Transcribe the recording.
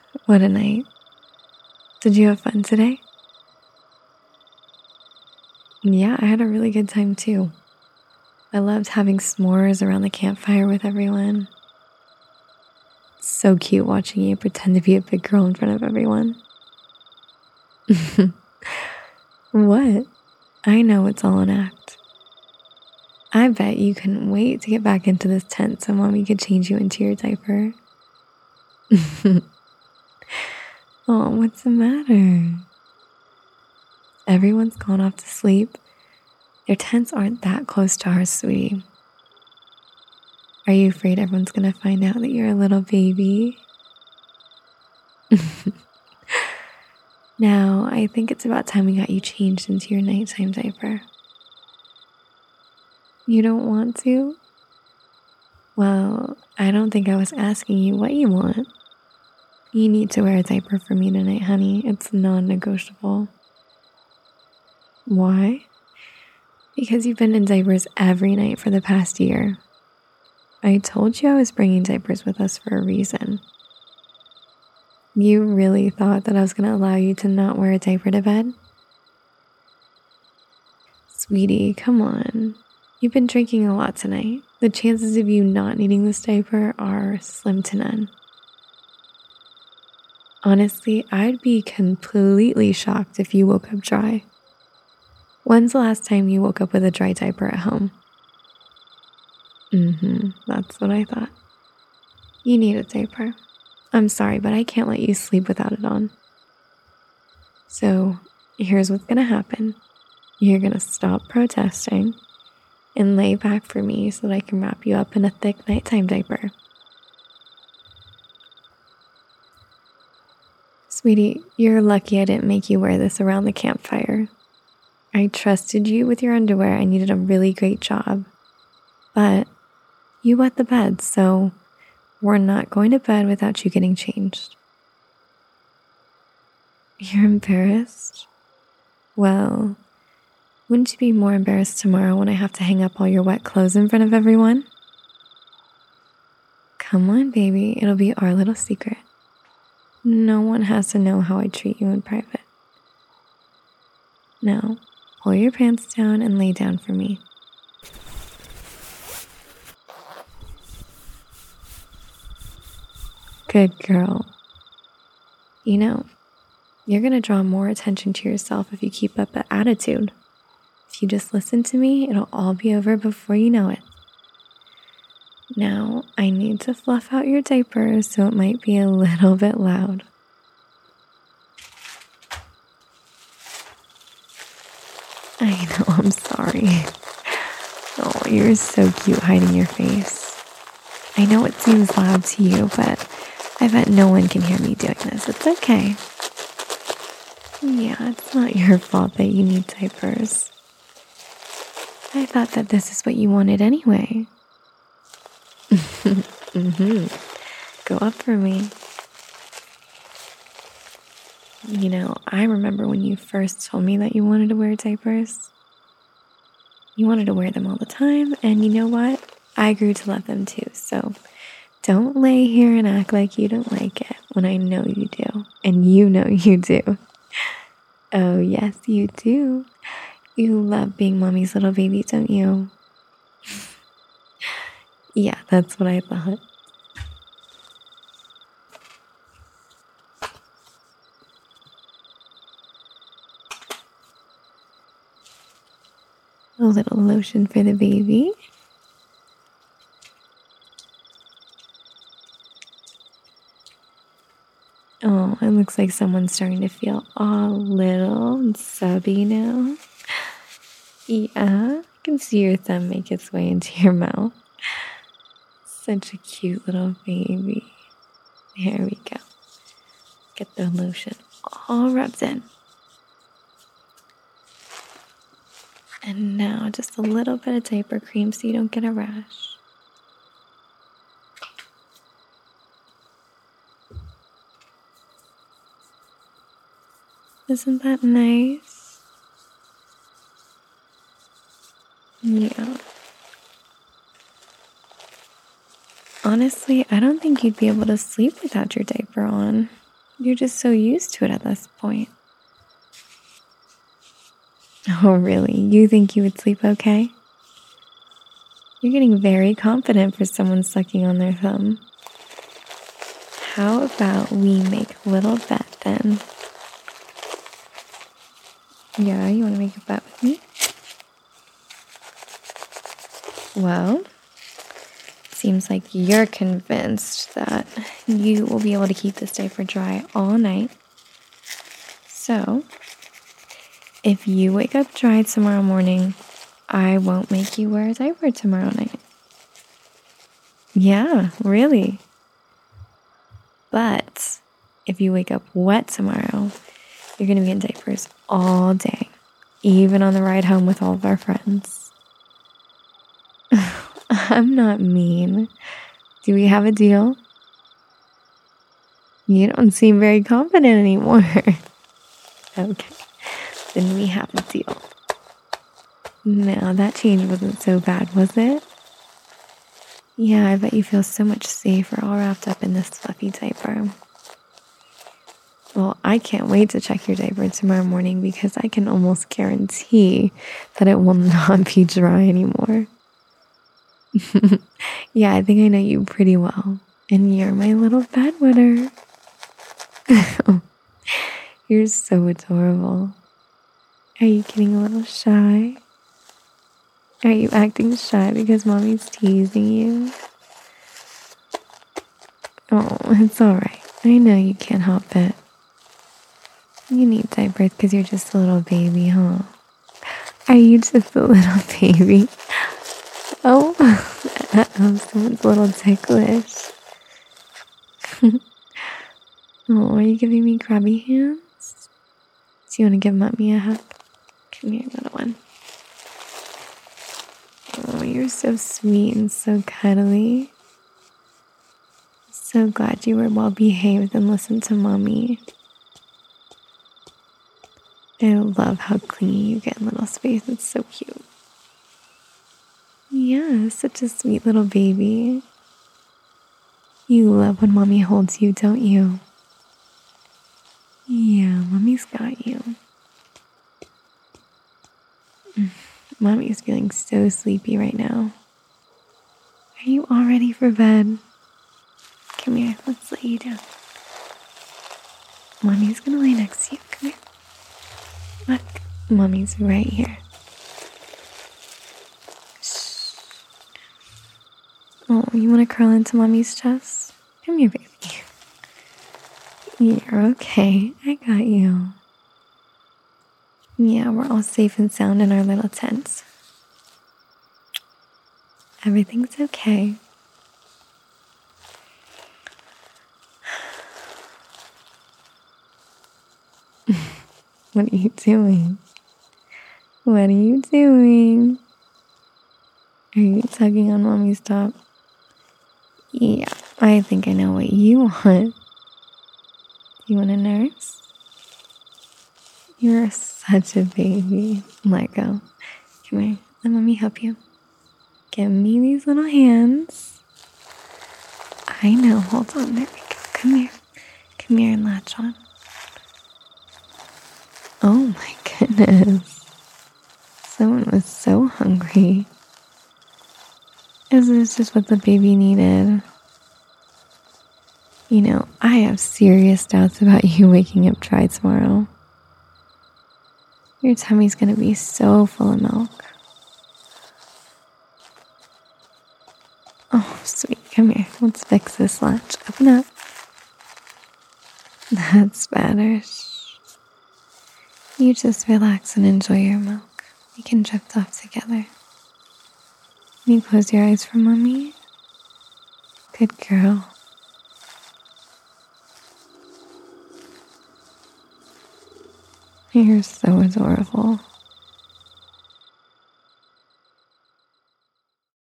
What a night. Did you have fun today? Yeah, I had a really good time too. I loved having s'mores around the campfire with everyone. It's so cute watching you pretend to be a big girl in front of everyone. What? I know it's all an act. I bet you couldn't wait to get back into this tent so mommy could change you into your diaper. Oh, what's the matter? Everyone's gone off to sleep. Their tents aren't that close to ours, sweetie. Are you afraid everyone's gonna find out that you're a little baby? Now, I think it's about time we got you changed into your nighttime diaper. You don't want to? Well, I don't think I was asking you what you want. You need to wear a diaper for me tonight, honey. It's non-negotiable. Why? Because you've been in diapers every night for the past year. I told you I was bringing diapers with us for a reason. You really thought that I was going to allow you to not wear a diaper to bed? Sweetie, come on. You've been drinking a lot tonight. The chances of you not needing this diaper are slim to none. Honestly, I'd be completely shocked if you woke up dry. When's the last time you woke up with a dry diaper at home? That's what I thought. You need a diaper. I'm sorry, but I can't let you sleep without it on. So, here's what's gonna happen. You're gonna stop protesting and lay back for me so that I can wrap you up in a thick nighttime diaper. Sweetie, you're lucky I didn't make you wear this around the campfire. I trusted you with your underwear and you did a really great job. But you wet the bed, so we're not going to bed without you getting changed. You're embarrassed? Well, wouldn't you be more embarrassed tomorrow when I have to hang up all your wet clothes in front of everyone? Come on, baby, it'll be our little secret. No one has to know how I treat you in private. Now, pull your pants down and lay down for me. Good girl. You know, you're going to draw more attention to yourself if you keep up that attitude. If you just listen to me, it'll all be over before you know it. Now, I need to fluff out your diaper, so it might be a little bit loud. I know, I'm sorry. Oh, you're so cute hiding your face. I know it seems loud to you, but I bet no one can hear me doing this. It's okay. Yeah, it's not your fault that you need diapers. I thought that this is what you wanted anyway. Go up for me. You know, I remember when you first told me that you wanted to wear diapers. You wanted to wear them all the time, and you know what? I grew to love them too, so don't lay here and act like you don't like it when I know you do, and you know you do. Oh, yes, you do. You love being mommy's little baby, don't you? Yeah, that's what I thought. A little lotion for the baby. Oh, it looks like someone's starting to feel all little and subby now. Yeah, I can see your thumb make its way into your mouth. Such a cute little baby. There we go. Get the lotion all rubbed in. And now just a little bit of diaper cream so you don't get a rash. Isn't that nice? Yeah. Honestly, I don't think you'd be able to sleep without your diaper on. You're just so used to it at this point. Oh, really? You think you would sleep okay? You're getting very confident for someone sucking on their thumb. How about we make a little bet then? Yeah, you want to make a bet with me? Well, seems like you're convinced that you will be able to keep this diaper dry all night. So, if you wake up dry tomorrow morning, I won't make you wear a diaper tomorrow night. Yeah, really. But if you wake up wet tomorrow, you're going to be in diapers all day, even on the ride home with all of our friends. I'm not mean. Do we have a deal? You don't seem very confident anymore. Okay, then we have a deal. Now, that change wasn't so bad, was it? Yeah, I bet you feel so much safer all wrapped up in this fluffy diaper. Well, I can't wait to check your diaper tomorrow morning because I can almost guarantee that it will not be dry anymore. Yeah, I think I know you pretty well. And you're my little bedwetter. You're so adorable. Are you getting a little shy? Are you acting shy because mommy's teasing you? Oh, it's alright. I know you can't help it. You need diapers because you're just a little baby, huh? Are you just a little baby? Oh, someone's a little ticklish. Oh, are you giving me crabby hands? Do you want to give mommy a hug? Come here, little one. Oh, you're so sweet and so cuddly. So glad you were well behaved and listened to mommy. I love how clingy you get in little space. It's so cute. Yeah, such a sweet little baby. You love when mommy holds you, don't you? Yeah, mommy's got you. Mommy's feeling so sleepy right now. Are you all ready for bed? Come here, let's lay you down. Mommy's gonna lay next to you. Come here. Look, mommy's right here. Shh. Oh, you wanna curl into mommy's chest? Come here, baby. You're okay. I got you. Yeah, we're all safe and sound in our little tent. Everything's okay. What are you doing? What are you doing? Are you tugging on mommy's top? Yeah, I think I know what you want. You want a nurse? You're such a baby. Let go. Come here. Let mommy help you. Give me these little hands. I know. Hold on. There we go. Come here. Come here and latch on. Oh my goodness. Someone was so hungry. Is this just what the baby needed? You know, I have serious doubts about you waking up dry tomorrow. Your tummy's gonna be so full of milk. Oh, sweet. Come here. Let's fix this latch. Open up. That's better. You just relax and enjoy your milk. We can drift off together. Can you close your eyes for mommy? Good girl. You're so adorable.